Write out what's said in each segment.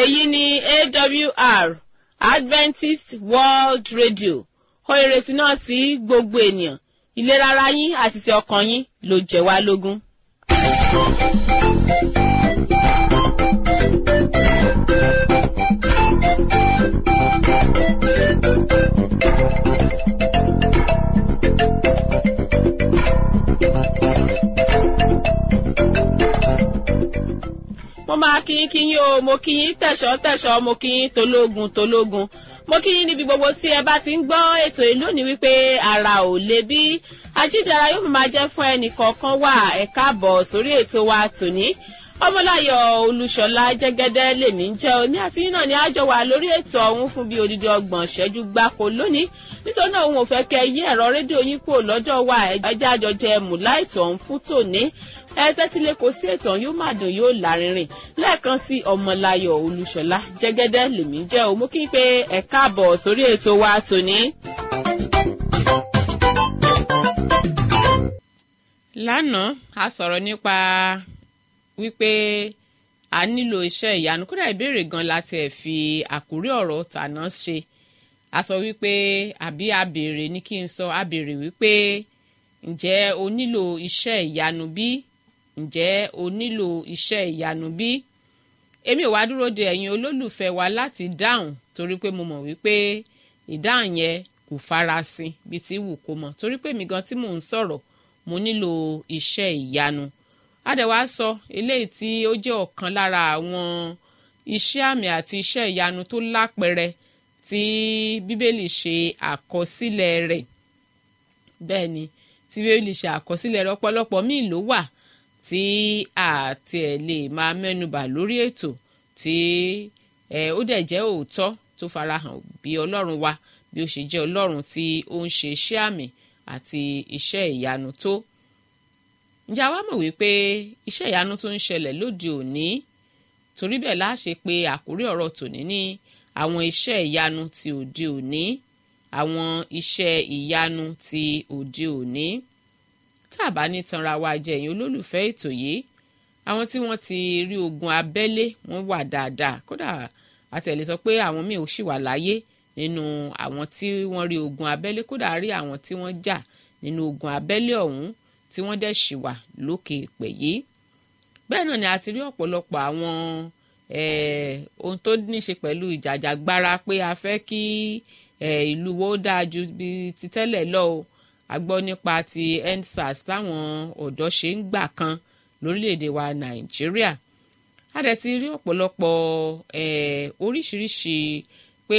èyí ni AWR Adventist World Radio ó ìrètí náà sí gbogbo ènìyàn ìlera ara yín àti ti ọkàn yín ló jẹ́ wá lógún. mo máa kíyín o mo kíyín tẹ̀ṣọ́ mo kíyín tológun mo kíyín níbi gbogbo tí ẹ bá ti ń gbọ́ ètò yìí lónìí wípé ara ò le bí ajídára yóò máa jẹ́ fún ẹnì kọ̀ọ̀kan wà ẹ káàbọ̀ sórí ètò wa tòní ọmọláyọ̀ olúṣọlá jẹ́gẹ́dẹ́ lèmi ń jẹ́ òní àti yín náà ni àjọ wà lórí ètò ọ̀hún fún bí odidi 30 ìṣẹ́jú gbáko lónìí nítorí náà òun ò fẹ́ kẹ́ yí ẹ̀rọ rédíò yín kúrò lọ́dọ̀ wa ẹjẹ́ àjọjẹ mùlá ètò ọ̀hún fún tòní tẹ́tílé kò sí ètò ọ̀hún yóò máa dùn yóò lárinrin lẹ́ẹ̀kan sí ọmọláyọ̀ olúṣọlá jẹ́gẹ́dẹ́ lèmi ń jẹ́ òun mú kí n pé ẹ káàbọ̀ sórí ètò wa tòní. lánàá a sọ̀rọ̀ nípa wípé a nílò iṣẹ́ ìyanu kódà ìbéèrè gan láti ẹ̀ fi àkórí ọ̀rọ̀ tàná ṣe a sọ wípé àbí a béèrè ní kí n sọ a béèrè wípé ǹjẹ́ o nílò iṣẹ́ ìyanu bí ǹjẹ́ o nílò iṣẹ́ ìyanu bí èmi ò wá dúró de ẹ̀yin olólùfẹ́ wa láti dáhùn torí pé mo mọ̀ wípé ìdáhùn yẹn kò farasin bí ti wù kó mọ̀ torí pé mi gan tí mò ń sọ̀rọ̀ mo nílò iṣẹ́ ìyanu adẹ̀wà sọ eléyìí tí ó jẹ́ ọ̀kan lára àwọn iṣẹ́ àmì àti iṣẹ́ ìyanu tó lápẹẹrẹ tí bíbélì ṣe àkọsílẹ̀ rẹ̀ bẹ́ẹ̀ ni tí bíbélì ṣe àkọsílẹ̀ rẹ̀ ọ̀pọ̀lọpọ̀ míì ló wà tí àti ẹ̀ lè máa mẹ́nubà lórí ètò tí ó dẹ̀ jẹ́ òótọ́ tó farahàn bí ọlọ́run wa bí ó ṣe jẹ́ ọlọ́run tí ó ń ṣe iṣẹ́ àmì àti iṣẹ́ ìyanu tó ǹjẹ́ àwa mọ̀ wípé iṣẹ́ ìyanu tó ń ṣẹlẹ̀ lóde òní torí bẹ́ẹ̀ láṣẹ pé àkórí ọ̀rọ̀ tòní ní àwọn iṣẹ́ ìyanu ti òde òní àwọn iṣẹ́ ìyanu ti òde òní tá a bá ní tanra wa jẹ ẹ̀yin olólùfẹ́ ètò yìí àwọn tí wọ́n ti rí ogun abẹ́lé wọ́n wà dáadáa kódà àtẹ̀lé sọ pé àwọn míì ò sì wà láyé nínú àwọn tí wọ́n rí ogun abẹ́lé kódà rí àwọn tí wọ́n jà nínú ogun abẹ́lé ọ̀hún tí wọ́n dẹ̀ ṣì wà lókè èpè yìí bẹ́ẹ̀ náà ni a ti rí ọ̀pọ̀lọpọ̀ àwọn ohun tó ní ṣe pẹ̀lú ìjàjàgbara pé a fẹ́ kí ìlú wo dáa ju bí ti tẹ́lẹ̀ lọ o a gbọ́ nípa ti EndSARS táwọn ọ̀dọ́ ṣe ń gbà kan lórílẹ̀‐èdè wa Nàìjíríà a dẹ̀ ti rí ọ̀pọ̀lọpọ̀ oríṣiríṣi pé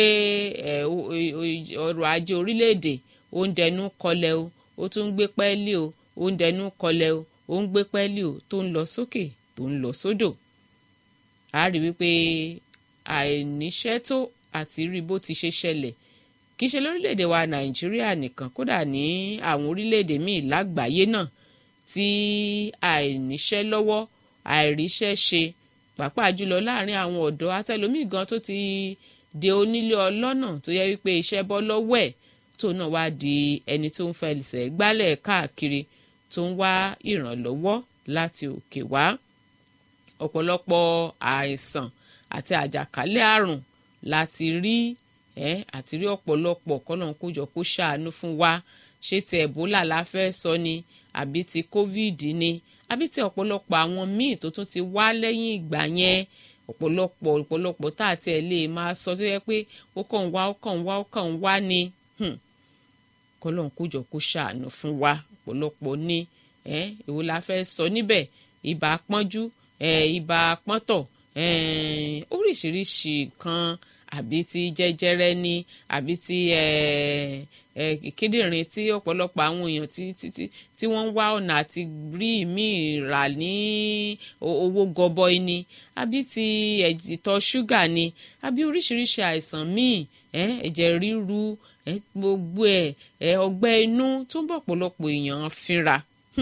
ọrọ̀ ajé orílẹ̀‐èdè ó ń dẹnu kọlẹ̀ o ó tún ń gbé pẹ́ẹ́lí o ó ń dẹnu kọlẹ̀ o ó ń gbé pẹ́ẹ́lí o tó ń lọ sókè tó ń lọ sódò a rí wípé àìníṣẹ́ tó àti rí bó ti ṣe ṣẹlẹ̀ kì í ṣe lórílẹ̀‐èdè wa Nàìjíríà nìkan kódà ní àwọn orílẹ̀‐èdè míì lágbàáyé náà tí àìníṣẹ́ lọ́wọ́ àìríṣẹ́ ṣe pàápàá jùlọ láàrin àwọn ọ̀dọ́ àtẹlómì gan tó ti de onílé ọlọ́nà tó yẹ wípé iṣẹ́ bọ́ lọ́wọ́ ẹ̀ tó náà wá di ẹni tó ń fẹsẹ̀ gbálẹ̀ káàkiri tó ń wá ìrànlọ́wọ́ láti òkè wá ọ̀pọ̀lọpọ̀ àìsàn àti àjàkálẹ̀ àrùn láti rí àti rí ọ̀pọ̀lọpọ̀ kọ́nà kójọ kó ṣàánú fún wa ṣé ti Ebola la fẹ́ sọ ni àbí ti COVID ni àbí ti ọ̀pọ̀lọpọ̀ àwọn míì tó tún ti wá lẹ́yìn ìgbà yẹn ọ̀pọ̀lọpọ̀ tá àti ẹ̀ lè máa sọ tó yẹ pé ó kàn wá ni kọ́nà kójọ kó ṣàánú fún wa ọ̀pọ̀lọpọ̀ ni èwo la fẹ́ sọ níbẹ̀ ibà pọ́njú ibà pọ́ntọ̀ oríṣiríṣi nǹkan àbí ti jẹjẹrẹ ni àbí ti kíndìnrín tí ọ̀pọ̀lọpọ̀ àwọn èèyàn tí wọ́n ń wá ọ̀nà àti rí ìmíì rà ní owó gọbọi ni àbí ti ìtọ̀ ṣúgà ni àbí oríṣiríṣi àìsàn míì ẹ̀jẹ̀ ríru gbogbo ọgbẹ́ inú tó ń bọ̀ ọ̀pọ̀lọpọ̀ èèyàn fínra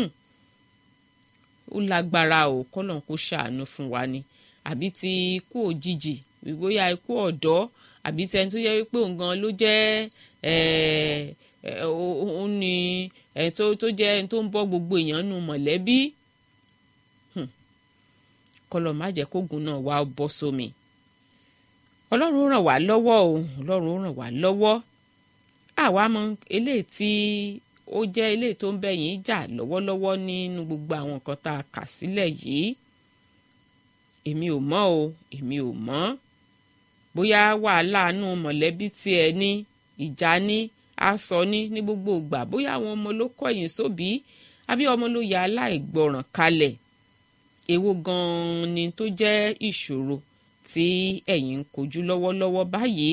ó lágbára o kọ́lọ́n kó ṣàánú fún wa ni àbí ti ikú òjijì bóyá ikú ọ̀dọ́ àbí ti ẹni tó yẹ wípé òun gan ló jẹ́ òun ni tó jẹ́ ẹni tó ń bọ́ gbogbo èèyàn nù mọ̀lẹ́bí kọ́lọ́n má jẹ́ kógun náà wá bọ́ sómi ọlọ́run ràn wá lọ́wọ́ o, ọlọ́run ràn wá lọ́wọ́. àwa mọ eléyìí tí ó jẹ́ eléyìí tó ń bẹ̀yìn jà lọ́wọ́lọ́wọ́ nínú gbogbo àwọn nǹkan tá a kà sílẹ̀ yìí. èmi ò mọ̀ o, èmi ò mọ̀. bóyá wàhálà àánú mọ̀lẹ́bí tí ẹ ní, ìjà ní, aṣọ ní gbogbo ìgbà, bóyá àwọn ọmọ ló kọ̀yìn sóbì àbí ọmọ ló ya aláìgbọràn kalẹ̀. èwo gan-an ni tó jẹ́ ìṣòro tí ẹ̀yin ń kojú lọ́wọ́lọ́wọ́ báyìí?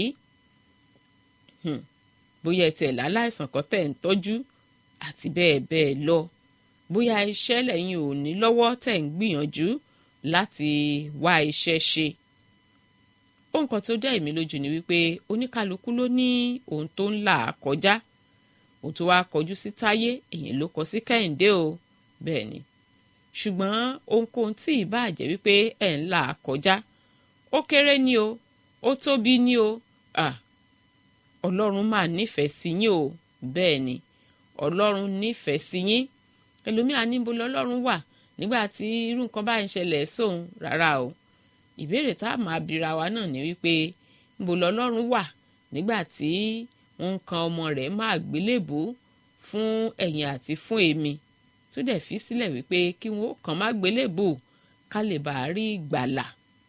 bóyá ẹ tiẹ̀ láláìsàn kan tẹ̀ ń tọ́jú àti bẹ́ẹ̀ bẹ́ẹ̀ lọ. bóyá iṣẹ́ lẹ́yìn ò ní lọ́wọ́ tẹ̀ ń gbìyànjú láti wá iṣẹ́ ṣe. ohun kan tó dá èmi lójú ni wípé oníkálukú ló ní ohun tó ń là á kọjá. ohun tó wá kọjú sí Táyé èyàn ló kọ sí Kẹ́hìndé o, bẹ́ẹ̀ ni. ṣùgbọ́n ohunkóhun tí ì bá jẹ́ wípé ẹ̀ ń là á kọjá, ó kéré ni o, ó tóbi ni o, Ọlọ́run máa nífẹ̀ẹ́ sí yín o, bẹ́ẹ̀ ni. Ọlọ́run nífẹ̀ẹ́ sí yín. ẹlòmíà níbo lọ́lọ́run wà nígbà tí irú nǹkan bá ń ṣẹlẹ̀ sóun? rárá o. ìbéèrè tá a máa bira wa náà ni wípé níbo lọ́lọ́run wà nígbà tí wọ́n ń kan ọmọ rẹ̀ máa gbélébùú fún ẹ̀yin àti fún èmi, tó dẹ̀ fi sílẹ̀ wípé kí wọ́n kàn má gbélébùú ká lè bá a rí ìgbàlà.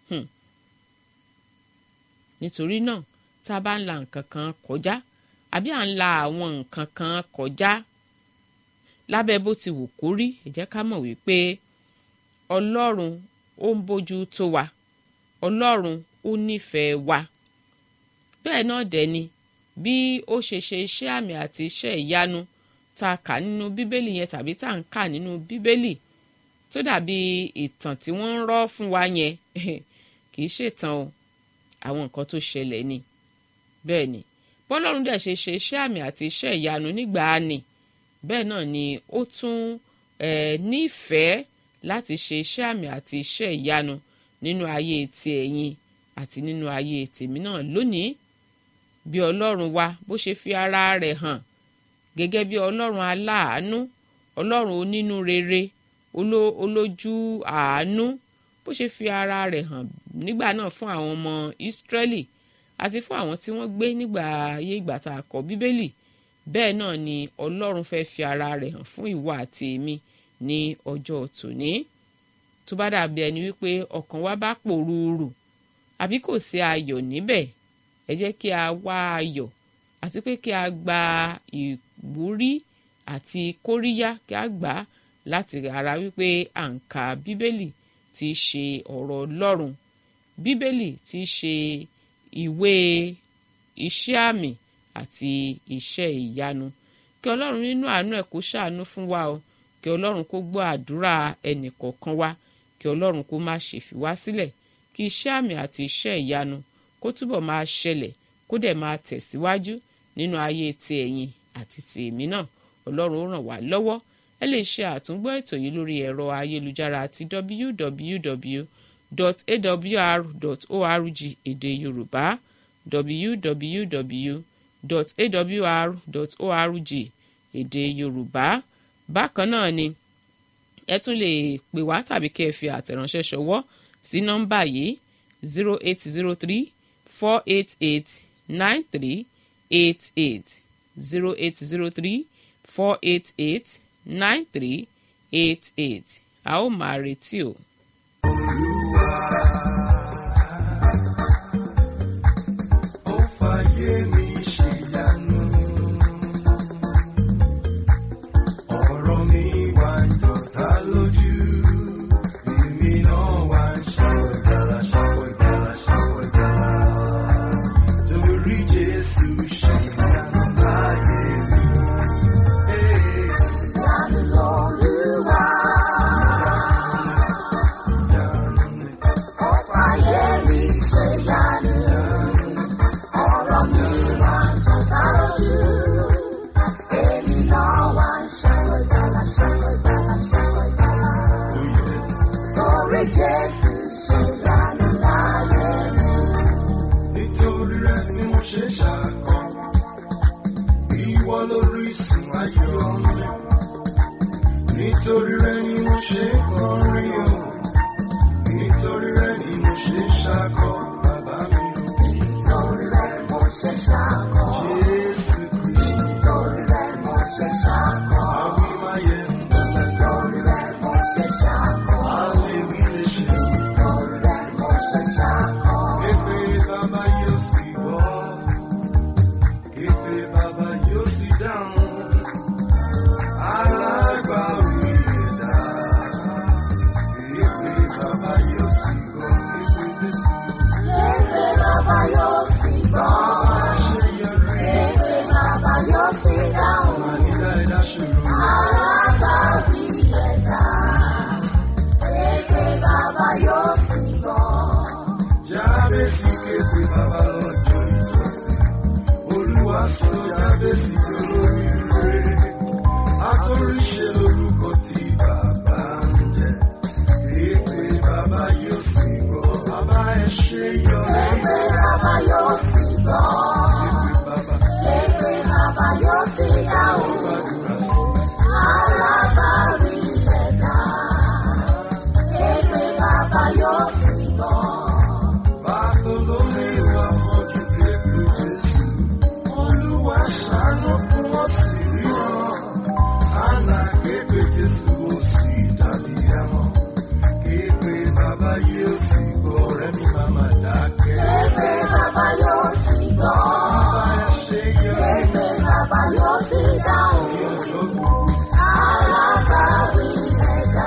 nítorí náà tá a bá ń la nǹkan kan kọjá àbí à ń la àwọn nǹkan kan kọjá lábẹ́ bó ti wù kó rí, ẹ jẹ́ ká mọ̀ wípé Ọlọ́run ó ń bójú tó wa, Ọlọ́run ó nífẹ̀ẹ́ wa. bẹ́ẹ̀ náà dẹ̀ ni bí ó ṣe ṣe iṣẹ́ àmì àti iṣẹ́ ìyanu tá a kà nínú Bíbélì yẹn tàbí tá a ń kà nínú Bíbélì tó dàbí ìtàn tí wọ́n ń rọ́ fún wa yẹn kì í ṣètàn o, àwọn nǹkan tó ṣẹlẹ̀ ni. bẹ́ẹ̀ ni bọ́lọ́run dẹ̀ ṣe ṣe iṣẹ́ àmì àti iṣẹ́ ìyanu nígbàá ni, bẹ́ẹ̀ náà ni ó tún nífẹ̀ẹ́ láti ṣe iṣẹ́ àmì àti iṣẹ́ ìyanu nínú ayé ti ẹ̀yin àti nínú ayé tèmi náà lónìí. bí Ọlọ́run wa bó ṣe fi ara rẹ̀ hàn gẹ́gẹ́ bí Ọlọ́run aláàánú, Ọlọ́run onínú rere, olójú àánú, bó ṣe fi ara rẹ̀ hàn nígbà náà fún àwọn ọmọ Ísírẹ́lì àti fún àwọn tí wọ́n gbé nígbà ayé ìgbà tá a kọ Bíbélì, bẹ́ẹ̀ náà ni Ọlọ́run fẹ́ fi ara rẹ̀ hàn fún ìwọ àti èmi ní ọjọ́ tòní. tó bá dàbí ẹni wípé ọkàn wa bá pòrúurù àbí kò sí ayọ̀ níbẹ̀, ẹ jẹ́ kí a wá ayọ̀ àti pé kí a gba ìwúrí àti kóríyá kí a gbà láti ara wípé à ń ka Bíbélì tí í ṣe ọ̀rọ̀ Ọlọ́run, Bíbélì tí í ṣe ìwé iṣẹ́ àmì àti iṣẹ́ ìyanu. kí Ọlọ́run nínú àánú ẹ̀ kó ṣàánú fún wa o, kí Ọlọ́run kó gbọ́ àdúrà ẹnì kọ̀ọ̀kan wa, kí Ọlọ́run kó má ṣe fi wá sílẹ̀, kí iṣẹ́ àmì àti iṣẹ́ ìyanu kó túbọ̀ máa ṣẹlẹ̀ kó dẹ̀ máa tẹ̀síwájú nínú ayé ti ẹ̀yin àti ti èmi náà. Ọlọ́run ó ràn wá lọ́wọ́. ẹ lè ṣe àtúngbọ́ ètò yìí lórí ẹ̀rọ ayélujára àti www.awr.org èdè Yorùbá, www.awr.org èdè Yorùbá. bákan náà ni ẹ tún lè pè wá tàbí kẹ́ ẹ fi àtẹ̀ránṣẹ́ ṣọwọ́ sí nọ́mbà yìí 0803-488-9388 0803-488-9388. a ó máa retí o. Ó fàyè mi ṣe ìyanu, ọ̀rọ̀ mi wá ń jọta lójú, èmi náà wá ń ṣàwọ̀ ìgbàlà, ṣàwọ̀ ìgbàlà, ṣàwọ̀ ìgbàlà, torí Jésù ṣe ìyanu láyé mi. Ìyanu l'Olúwa, Ìyanu ni ó fàyè mi ṣe ìyanu, ọ̀rọ̀ mi wá ń jọta lójú, èmi náà wá ń ṣàwọ̀ ìgbàlà, ṣàwọ̀ ìgbàlà, ṣàwọ̀ ìgbàlà, oh yes. torí Jésù ṣe ìyanu láyé mi. Nítorí rẹ̀ ni mo ṣe ṣàkọ, ìwọ lórísun ayọ̀ mi. Nítorí rẹ̀ ni mo ṣe kọrin o, nítorí rẹ̀ ni mo ṣe ṣàkọ, bàbá mi o. ṣe ṣàkọ. Jésù Kristi. Nítorí rẹ̀ mo ṣe ṣàkọ. Àwímáyé ń bọ̀. Nítorí rẹ̀ mo ṣe ṣàkọ. Àléwí lè ṣe. Nítorí rẹ̀ mo ṣe ṣàkọ. Képe bàbá yóò sì gbọ́. Képe bàbá yóò sì dáhùn. Alágbàwí ẹ̀dá. Képe bàbá yóò sì gbọ́. Képe Jésù. Képe bàbá yóò sì gbọ́. Àṣeyọrí. Képe bàbá yóò sì dáhùn. Ànílá ẹ̀dá ṣòro. Alágbàwí ẹ̀dá. Képe bàbá yóò sì gbọ́. Jábésì képe bàbá lọ́jọ́ ìjọsìn. Olúwa sọ Jábésì lórí rere. Atóríṣe lórúkọ tí bàbá ń jẹ. Képe bàbá yóò sì gbọ́. Bàbá ẹ ṣe yọrí. Képe bàbá yóò sì gbọ́. Képe bàbá Képe bàbá yóò sì dáhùn. gbàdúrà sí. Alágbàwí ẹ̀dá. Képe bàbá yóò sì gbọ́. Bàtòlómì wà fọ́jú képe Jésù. Olúwa ṣàánú fún wọn sì ríran. Àná képe Jésù ó sì dàbí ẹmọ. Képe bàbá yóò sì gbọ́ ọ̀rẹ́ mi máa má dákẹ́. Képe bàbá yóò sì gbọ́. Bàbá ẹ ṣe yọrí Képe bàbá yóò sì dáhùn. ní ọjọ́ gbogbo. Alágbàwí ẹ̀dá.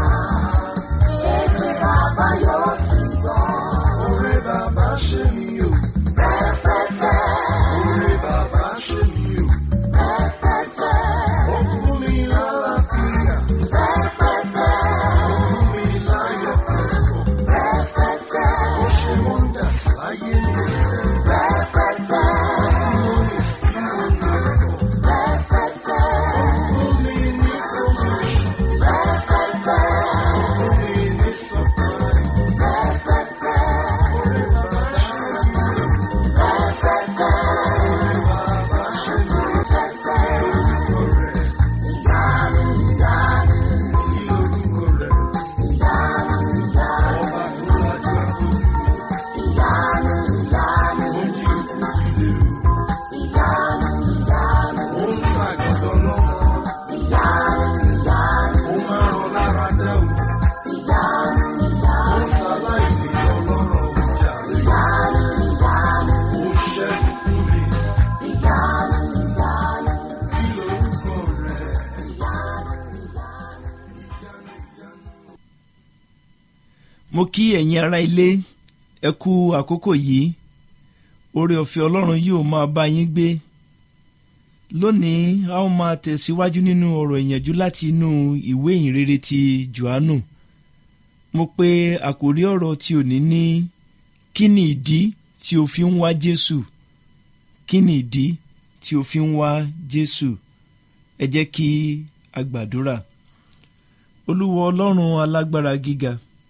Képe bàbá yóò sì gbọ́. Oore bàbá ṣe mí o. Rẹpẹtẹ, Oore bàbá ṣe mí o. rẹpẹtẹ, Ó fún mi lálàáfíà. rẹpẹtẹ, Ó fún mi láyọ̀ pẹ̀lú. rẹpẹtẹ, Ó ṣe wonders láyé mi sẹ́yìn. rẹpẹtẹ, Testimonies tí mo ní pọ̀. rẹpẹtẹ, Fún mi ní promotion. rẹpẹtẹ, Fún mi ní surprise. rẹpẹtẹ, Oore bàbá ṣe mí o. rẹpẹtẹ, Oore bàbá ṣe mí o. rẹpẹtẹ. Lórúkọ rẹ̀. Ìyanu, ìyanu, Kí lórúkọ rẹ̀? ìyanu, ìyanu, Ọba tó lájú àkókò. ìyanu, ìyanu, Ó jí òkú dìde o. ìyanu, ìyanu, Ó ń ṣàgọ́dọ̀ lọ́mọ. ìyanu, ìyanu, Ó máa rọ lára dá o. ìyanu, Ó ìyanu, ń ṣaláìní ọlọ́rọ̀ ọjà rẹ̀. ìyanu, ìyanu, Ó ṣẹ́gun fún mi. ìyanu, ìyanu, Kí lórúkọ rẹ̀? ìyanu, ìyanu. mo kí ẹ̀yin ará ilé ẹ kú àkókò yìí oore ọ̀fẹ́ ọlọ́run yóò máa bá yín gbé lónìí a ó máa tẹ̀síwájú nínú ọ̀rọ̀ ìyànjú láti inú ìwé ìhìnrere ti Jòhánù mo pe àkòrí ọ̀rọ̀ tí òní ní kí ni ìdí tí o fi ń wá Jésù kí ni ìdí tí o fi ń wá Jésù ẹ jẹ́ kí a gbàdúrà Olúwa ọlọ́run alágbára gíga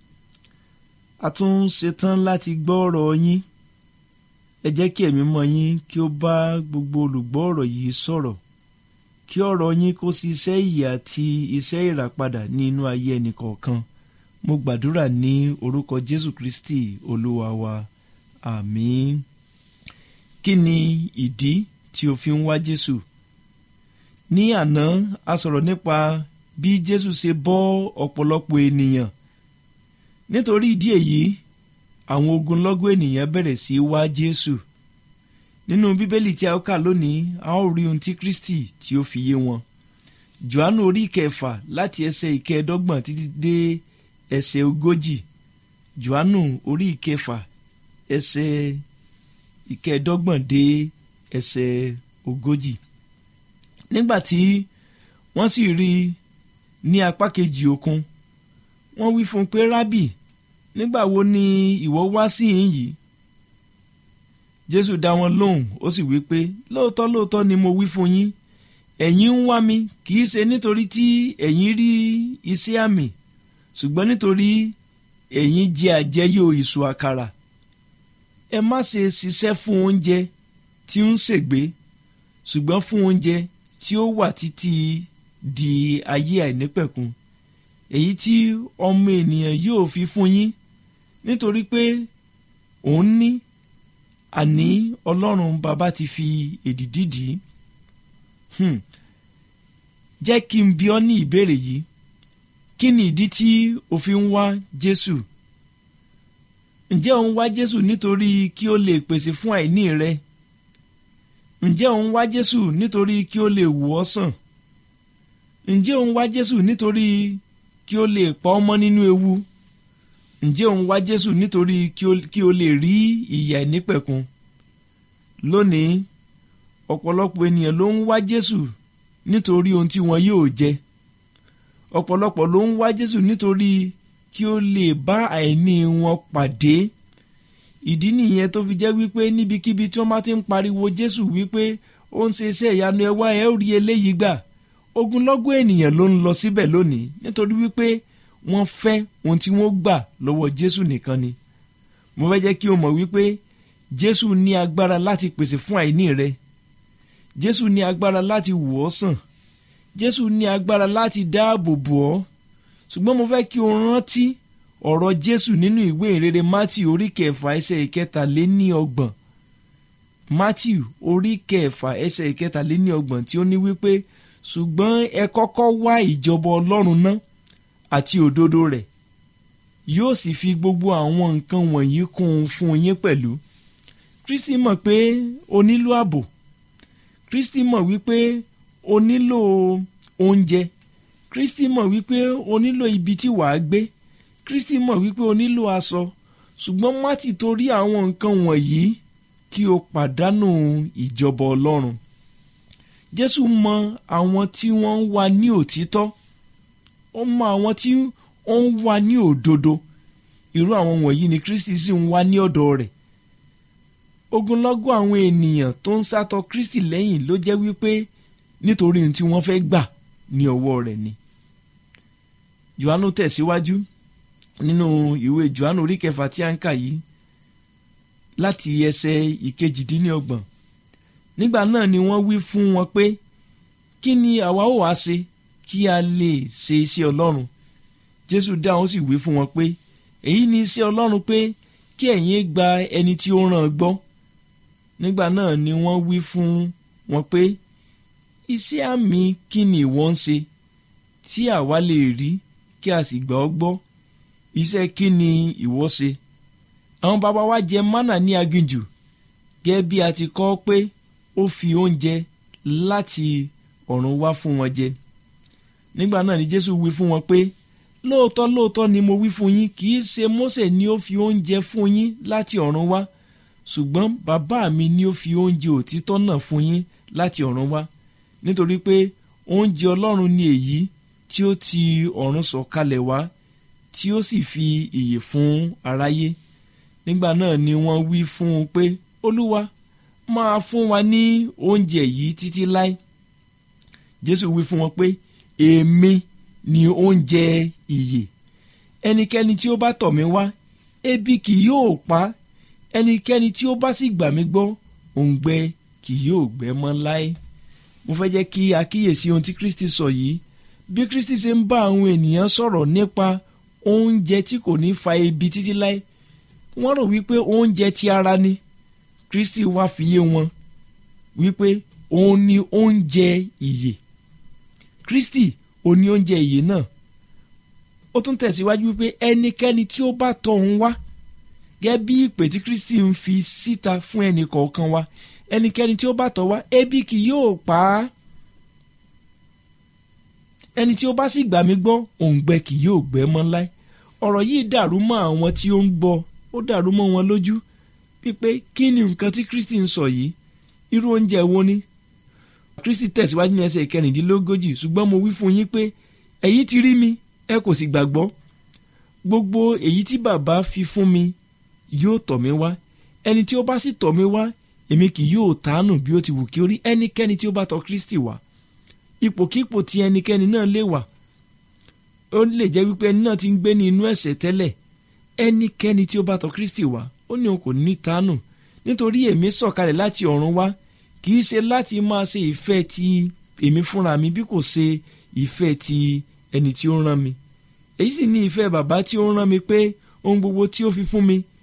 a tún ṣetán láti gbọ́ ọ̀rọ̀ yín ẹ jẹ́ kí ẹ̀mí mọ́ yín kí ó bá gbogbo olùgbọ́ ọ̀rọ̀ yìí sọ̀rọ̀ kí ọ̀rọ̀ yín kó ṣiṣẹ́ ìyè àti iṣẹ́ ìràpadà ní inú ayé ẹnìkọ̀ọ̀kan mo gbàdúrà ní orúkọ Jésù Kristi olúwa wa àmín. Kí ni ìdí tí o fi ń wá Jésù? Ní àná a sọ̀rọ̀ nípa bí Jésù ṣe bọ́ ọ̀pọ̀lọpọ̀ ènìyàn nítorí ìdí èyí àwọn ogunlọ́gọ̀ ènìyàn bẹ̀rẹ̀ sí í wá Jésù. Nínú Bíbélì tí a ó kà lónìí a ó rí ohun tí Kristi tí ó fi yé wọn. Jòhánù orí 6 láti ẹsẹ̀ 15 títí dé ẹsẹ̀ 40. Jòhánù orí 6 ẹsẹ̀ 15 dé ẹsẹ̀ 40. Nígbà tí wọ́n sì rí i ní apá kejì òkun wọ́n wí fún un pé rábì nígbà wo ni ìwọ wá sí yìí yìí? Jésù dá wọn lóhùn ó sì wí pé lóòótọ́ lóòótọ́ ni mo wí fún yín ẹ̀yin ń wá mi kì í ṣe nítorí tí ẹ̀yin rí iṣẹ́ àmì ṣùgbọ́n nítorí ẹ̀yin jẹ àjẹyó ìṣù àkàrà. Ẹ má ṣe ṣiṣẹ́ fún oúnjẹ tí ń ṣègbé ṣùgbọ́n fún oúnjẹ tí ó wà títí di ayé àìnípẹ̀kun èyí tí ọmọ ènìyàn yóò fi fún yín nítorí pé òun ní àní ọlọ́run bàbá ti fi èdìdì dì í. Jẹ́ kí n bi ọ́ ní ìbéèrè yìí, kí ni ìdí tí o fi ń wá Jésù? Ǹjẹ́ o ń wá Jésù nítorí kí ó lè pèsè fún àìní rẹ? Ǹjẹ́ o ń wá Jésù nítorí kí ó lè wò ọ́ sàn? Ǹjẹ́ o ń wá Jésù nítorí kí ó lè pa ọ́ mọ́ nínú ewu? Ǹjẹ́ o ń wá Jésù nítorí kí o lè rí ìyè àìnípẹ̀kun? Lónìí, ọ̀pọ̀lọpọ̀ ènìyàn ló ń wá Jésù nítorí ohun tí wọn yóò jẹ. Ọ̀pọ̀lọpọ̀ ló ń wá Jésù nítorí kí ó lè bá àìní wọn pàdé. Ìdí nìyẹn tó fi jẹ́ wípé níbikíbi tí wọ́n bá ti ń pariwo Jésù wípé ó ń ṣe iṣẹ́ ìyanu, ẹ wá, ẹ ó rí eléyìí gbà, ogunlọ́gọ̀ ènìyàn ló ń lọ síbẹ̀ lónìí nítorí wípé wọ́n fẹ́ ohun tí wọ́n gbà lọ́wọ́ Jésù nìkan ni. Mo fẹ́ jẹ́ kí o mọ̀ wípé Jésù ní agbára láti pèsè fún àìní rẹ. Jésù ní agbára láti wò ọ́ sàn. Jésù ní agbára láti dáàbò bò ọ́. Ṣùgbọ́n mo fẹ́ kí o rántí ọ̀rọ̀ Jésù nínú ìwé ìrere Mátíù orí 9 ẹsẹ̀ 23. Mátíù orí 9 ẹsẹ̀ 23 tí ó ní wípé ṣùgbọ́n ẹ kọ́kọ́ wá ìjọba Ọlọ́run náà àti òdodo rẹ̀, yóò sì fi gbogbo àwọn nǹkan wọ̀nyí kún un fún yín pẹ̀lú. Kristi mọ̀ pé o nílò ààbò. Kristi mọ̀ wípé o nílò oúnjẹ. Kristi mọ̀ wípé o nílò ibi tí wàá gbé. Kristi mọ̀ wípé o nílò aṣọ. Ṣùgbọ́n má ti torí àwọn nǹkan wọ̀nyí kí o pàdánù ìjọba Ọlọ́run. Jésù mọ àwọn tí wọ́n ń wá ní òtítọ́. Ó mọ àwọn tí ó ń wá ní òdodo. Irú àwọn wọ̀nyí ni Kristi sì ń wá ní ọ̀dọ̀ rẹ̀. Ogunlọ́gọ̀ àwọn ènìyàn tó ń sátọ Kristi lẹ́yìn ló jẹ́ wípé nítorí ohun tí wọ́n fẹ́ gbà ní ọwọ́ rẹ̀ ni. Jòhánù tẹ̀síwájú nínú ìwé Jòhánù orí 9 tí a ń kà yìí láti ẹsẹ̀ 28. Nígbà náà ni wọ́n wí fún wọn pé, kí ni àwa ó wá ṣe kí a lè ṣe iṣẹ́ Ọlọ́run? Jésù dáhùn sì wí fún wọn pé, èyí ni iṣẹ́ Ọlọ́run pé kí ẹ̀yin gba ẹni tí ó rán gbọ́. Nígbà náà ni wọ́n wí fún wọn pé, iṣẹ́ àmì kí ni ìwọ ń ṣe tí àwa lè rí kí a sì gbà ọ́ gbọ́? Iṣẹ́ kí ni ìwọ ṣe? Àwọn baba wa jẹ mánà ní aginjù, gẹ́gẹ́ bí a ti kọ pé ó fi oúnjẹ láti ọ̀run wá fún wọn jẹ. Nígbà náà ni Jésù wí fún wọn pé, lóòótọ́ lóòótọ́ ni mo wí fún yín, kì í ṣe Mósè ni ó fi oúnjẹ fún yín láti ọ̀run wá, ṣùgbọ́n bàbá mi ni ó fi oúnjẹ òtítọ́ náà fún yín láti ọ̀run wá. Nítorí pé oúnjẹ Ọlọ́run ni èyí tí ó ti ọ̀run sọ̀kalẹ̀ wá, tí ó sì fi ìyè fún aráyé. Nígbà náà ni wọ́n wí fún un pé, Olúwa, máa fún wa ní oúnjẹ yìí títí láé. Jésù wí fún wọn pé, èmi ni oúnjẹ ìyè. Ẹnikẹ́ni tí ó bá tọ̀ mí wá, ebi kì yóò pa. Ẹnikẹ́ni tí ó bá sì gbà mí gbọ́, òǹgbẹ kì yóò gbẹ mọ́ láé. Mo fẹ́ jẹ́ kí a kíyèsí ohun tí Kristi sọ yìí. Bí Kristi ṣe ń bá àwọn ènìyàn sọ̀rọ̀ nípa oúnjẹ tí kò ní fa ebi títí láé, wọ́n rò wípé oúnjẹ ti ara ni. Kristi wá fi yé wọn wípé òun ni oúnjẹ ìyè. Kristi òun ni oúnjẹ ìyè náà. Ó tún tẹ̀síwájú wípé ẹnikẹ́ni tí ó bá tọ̀ òun wá, gẹ́gẹ́ bí ìpè tí Kristi ń fi síta fún ẹnì kọ̀ọ̀kan wa, ẹnikẹ́ni tí ó bá tọ̀ wá, ebi kì yóò pa á. Ẹni tí ó bá sì gbà mí gbọ́, òǹgbẹ kì yóò gbẹ mọ́ láé. Ọ̀rọ̀ yìí dàrú mọ́ àwọn tí ó ń gbọ́, ó dàrú mọ́ wọn lójú wípé kí ni nǹkan tí Kristi ń sọ yìí? Irú oúnjẹ wo ni? Kristi tẹ̀síwájú ní ẹsẹ̀ 41, ṣùgbọ́n mo wí fún yín pé ẹ̀yin ti rí mi, ẹ kò sì gbàgbọ́. Gbogbo èyí tí bàbá fi fún mi yóò tọ̀ mí wá. Ẹni tí ó bá sì tọ̀ mí wá, èmi kì yóò tàánù bí ó ti wù kí ó rí. Ẹnikẹ́ni tí ó bá tọ̀ Kristi wá, ipòkípò tí ẹnikẹ́ni náà lè wà, ó lè jẹ́ wípé ẹni náà ti ń gbé ní inú ẹ̀ṣẹ̀ tẹ́lẹ̀. Ẹnikẹ́ni tí ó bá tọ̀ Kristi wá, ó ní òun kò ní tàánù, nítorí èmi sọ̀kalẹ̀ láti ọ̀run wá, kì í ṣe láti máa ṣe ìfẹ́ ti èmi fúnra mi, bí kò ṣe ìfẹ́ ti ẹni tí ó rán mi. Èyí sì ni ìfẹ́ bàbá tí ó rán mi, pé ohun gbogbo tí ó fi fún mi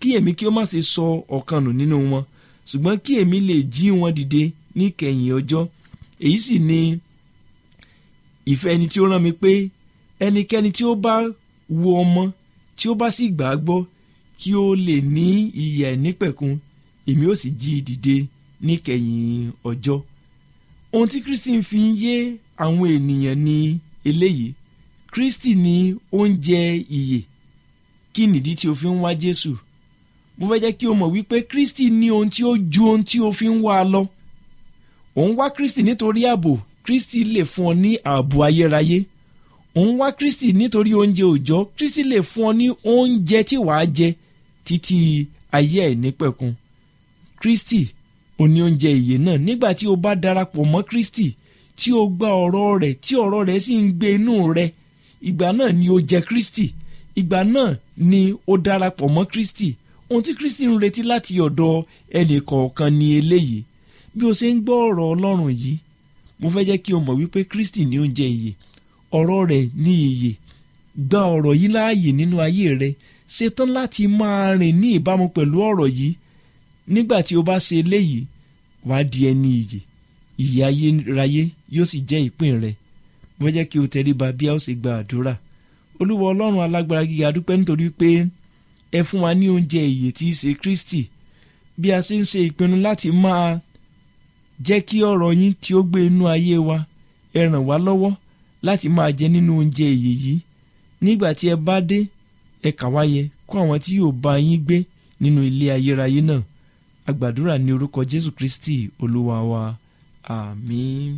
kí èmi kí ó má ṣe sọ ọ̀kan nù nínú wọn ṣùgbọ́n kí èmi lè jí wọn dìde níkẹyìn ọjọ́. Èyí sì ni ìfẹ́ ẹni tí ó rán mi pé ẹnikẹ́ni tí ó bá wo ọmọ tí ó bá sì gbà á gbọ́ kí ó lè ní ìyè àìnípẹ̀kun, èmi ó sì jí i dìde níkẹyìn ọjọ́. Ohun tí Kristi ń fi yé àwọn ènìyàn ni eléyìí. Kristi ni oúnjẹ ìyè. Kí nìdí tí o fi ń wá Jésù? Mo fẹ́ jẹ́ kí o mọ̀ wípé Kristi ní ohun tí ó ju ohun tí o fi ń wá lọ. Ò ń wá Kristi nítorí ààbò. Kristi lè fún ọ ní ààbò ayérayé. Ò ń wá Kristi nítorí oúnjẹ òòjọ́. Kristi lè fún ọ ní oúnjẹ tí wàá jẹ títí ayé àìnípẹ̀kun. Kristi ò ní oúnjẹ ìyè náà. Nígbà tí o bá darapọ̀ mọ́ Kristi, tí o gba ọ̀rọ̀ rẹ̀, tí ọ̀rọ̀ rẹ̀ sì ń gbé inú rẹ, ìgbà náà ni o jẹ Kristi. Ìgbà náà ni o darapọ̀ mọ́ Kristi. Ohun tí Kristi ń retí láti ọ̀dọ̀ ẹnì kọ̀ọ̀kan ni eléyìí. Bí o ṣe ń gbọ́ ọ̀rọ̀ Ọlọ́run yìí, mo fẹ́ jẹ́ kí o mọ̀ wípé Kristi ní oúnjẹ ìyè. Ọ̀rọ̀ rẹ̀ ní ìyè. Gba ọ̀rọ̀ yìí láàyè nínú ayé rẹ. Ṣetán láti máa rìn ní ìbámu pẹ̀lú ọ̀rọ̀ yìí. Nígbà tí o bá ṣe eléyìí, wàá di ẹni ìyè. Ìyè ayérayé yóò sì jẹ́ ìpín rẹ. Mo fẹ́ jẹ́ kí o tẹríba bí a ó ṣe gba àdúrà. Olúwa Ọlọ́run alágbára gíga, dúpẹ́ nítorí pé ẹ fún wa ní oúnjẹ ìyè tí í ṣe Kristi. Bí a ṣe ń ṣe ìpinnu láti máa jẹ́ kí ọ̀rọ̀ yín kí ó gbé inú ayé wa, ẹ ràn wá lọ́wọ́ láti máa jẹ nínú oúnjẹ ìyè yìí. Nígbà tí ẹ bá dé, ẹ kà wá yẹ kó àwọn tí yóò bá yín gbé nínú ilé ayérayé náà. A gbàdúrà ní orúkọ Jésù Kristi Olúwa wa. Àmín.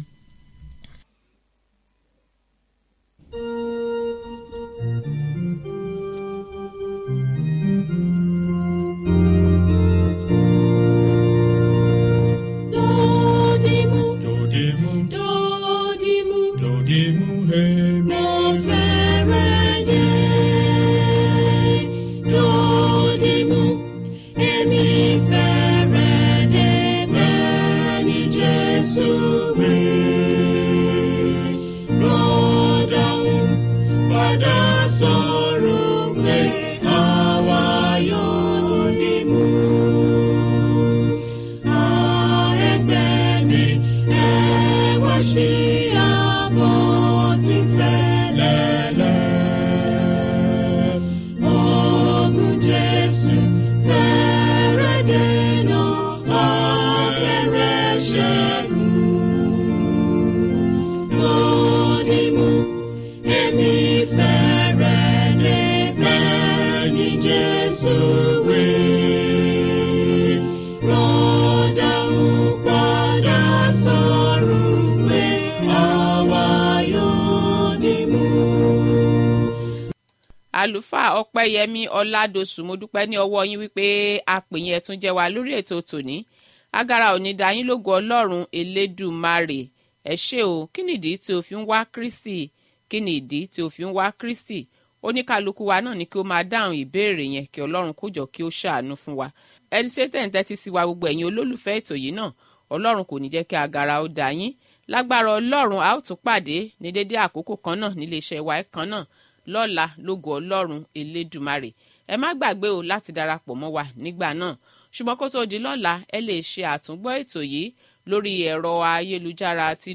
àlùfáà ọpẹ́yẹmí ọládọ̀sù, mo dúpẹ́ ní ọwọ́ yín wípé apèyìn ẹ̀ tún jẹ́ wa lórí ètò tòní. Agara ò ní dá yín lógo Ọlọ́run Elédùmarè. Ẹ ṣé o. Kí nìdí tí o fi ń wá Kristi? Kí nìdí tí o fi ń wá Kristi? Oníkálukú wa náà ni kí ó máa dáhùn ìbéèrè yẹn, kí Ọlọ́run kó jọ kí ó ṣàánú fún wa. Ẹni tí tẹ̀ ń tẹ́tí sí wa, gbogbo ẹ̀yin olólùfẹ́ ètò yìí náà, Ọlọ́run kò ní jẹ́ kí agara ó dá yín. Lágbára Ọlọ́run, a ó tún pàdé ní dédé àkókò kan náà nílé iṣẹ́ wa kan náà lọ́la lógo Ọlọ́run Elédùmarè. Ẹ má gbàgbé o láti darapọ̀ mọ́ wa nígbà náà. Ṣùgbọ́n kó tó di lọ́la, ẹ lè ṣe àtúngbọ́ ètò yìí lórí ẹ̀rọ ayélujára ti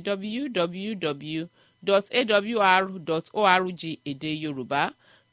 www.awr.org èdè Yorùbá,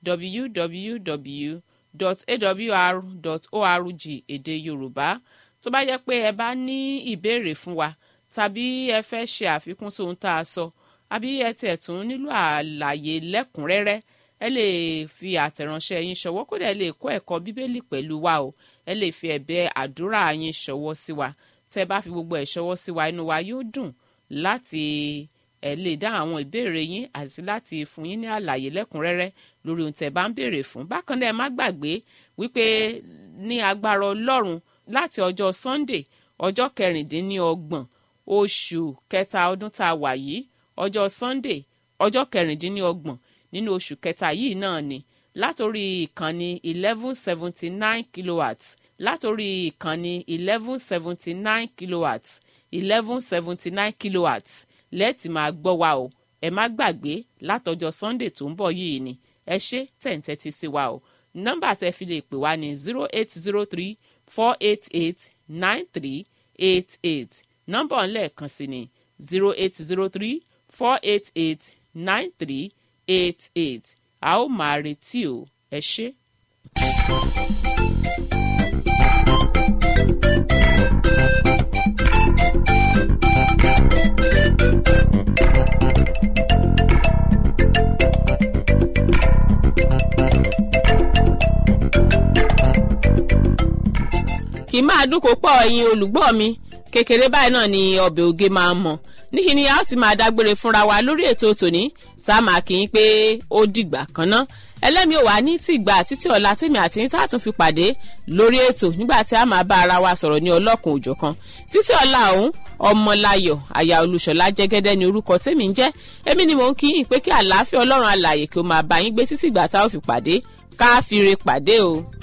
www.awr.org èdè Yorùbá. Tó bá jẹ́ pé ẹ bá ní ìbéèrè fún wa tàbí ẹ fẹ́ ṣe àfikún sóhun tá a sọ, àbí ẹ tiẹ̀ tún nílò àlàyé lẹ́kùnrẹ́rẹ́, ẹ lè fi àtẹ̀ránṣẹ́ yín ṣọwọ́. Kódà ẹ lè kọ́ ẹ̀kọ́ Bíbélì pẹ̀lú wa o. Ẹ lè fi ẹ̀bẹ̀ àdúrà yín ṣọwọ́ sí wa. Tẹ́ bá fi gbogbo ẹ̀ ṣọwọ́ sí wa, inú wa yóò dùn láti lè dá àwọn ìbéèrè yín àti láti fún yín ní àlàyé lẹ́kùnrẹ́rẹ́ lórí ohun tẹ́ bá ń béèrè fún. Bákan náà, ẹ má gbàgbé wípé ní agbára Ọlọ́run, láti ọjọ́ Sunday ọjọ́ 26 oṣù kẹta ọdún tá a wà yìí, ọjọ́ Sunday ọjọ́ 26 nínú oṣù kẹta yìí náà ni, látòrí ìkànnì 1179 kilowatts, látòrí ìkànnì 1179 kilowatts 1179 kilowatts lẹ́ẹ̀tì máa gbọ́ wa o. Ẹ má gbàgbé látọjọ́ Sunday tó ń bọ̀ yìí ni. Ẹ ṣé tẹ̀ǹtẹ̀tì sí wa o. nọ́mbà tẹ́ fi lè pè wá ní 0803-488-9388 nọ́mbà ọ̀nlẹ́ẹ̀kan sí ni 0803-488-9388 a ó máa retí o ẹ ṣé. kì í máa dúnkò pọ̀ ẹ̀yin olùgbọ́ mi kékeré báyìí náà ni ọbẹ̀ oge máa ń mọ̀ níkì ni a ó ti máa dágbére fúnra wa lórí ètò tòní tá a máa kí n pé ó dìgbà kan ná ẹlẹ́mi ò wá ní tìgbà títí ọ̀la tèmi àti ní tààtún fi pàdé lórí ètò nígbà tí a máa bá ara wa sọ̀rọ̀ ní ọlọ́kùn òjọ̀kan títí ọ̀la ọ̀hún ọmọláyọ̀ àyà olùṣọ́lá jẹ́gẹ́dẹ́ ni orúkọ tèmi ń jẹ́ èmi ni mò ń kí yín pé kí àlàáfíà ọlọ́run alààyè kí ó máa bá yín gbé títí ìgbà tá a ó fi pàdé ká fi re pàdé o.